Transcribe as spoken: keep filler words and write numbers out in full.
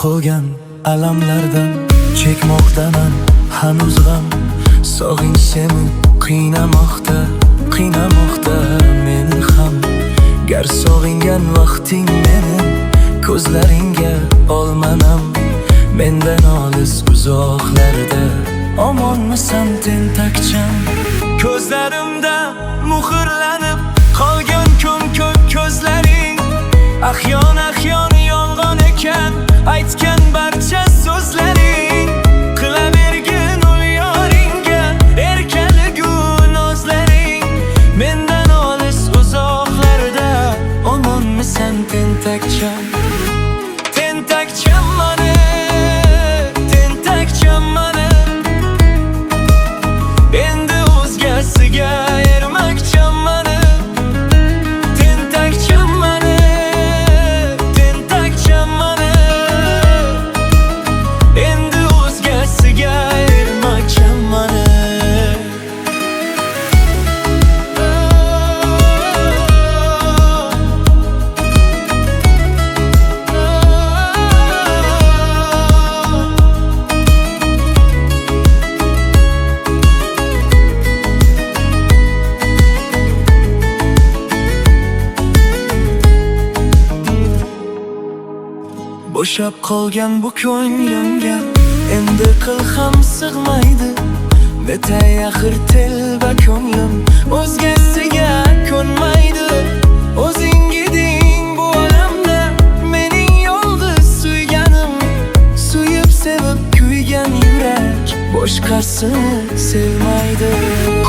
qolgan alamlardan chekmoqdaman hanuz g'am. Sog'ing seni qiynamoqda, qiynamoqda meni ham. Gar sog'ingan vaqting meni ko'zlaringga olmanam. Mendan olis uzoqlarda omonmisan tentakcham? Ko'zlarimda muhrlanib qolgan ko'm-ko'k ko'zlaring. Ahyon ahyon yolg'on ekan aytgan barcha so'zlaring. Qilavergin ul yoringga erkaligu nozlaring. Mendan olis uzoqlarda omonmisan tentakcham? Tentakcham mani, tentakcham mani. Endi o'zgasiga ermakcham mani. Tentakcham mani, tentakcham mani. Endi o'zgasiga ermakcham mani. Bo'shab qolgan bu ko'nglimga endi qil ham sig'maydi. Netay axir telba ko'nglim o'zgasiga ko'nmaydi. O'zing eding bu olamda mening yolg'iz suyganim. Suyib sevib kuygan yurak boshqasini sevmaydi.